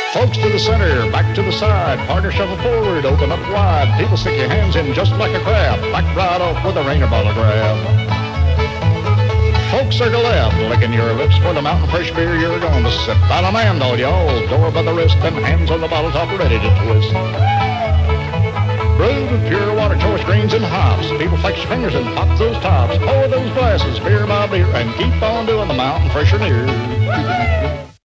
Folks to the center, back to the side, partner shuffle forward, open up wide. People stick your hands in just like a crab, back right off with a rainer bottle grab. Folks circle left, licking your lips for the mountain fresh beer you're going to sip. Out a man, all y'all, door by the wrist, and hands on the bottle top ready to twist. Brewed with pure water, choice greens and hops. People flex your fingers and pop those tops. Pour those glasses, beer by beer, and keep on doing the mountain fresher near.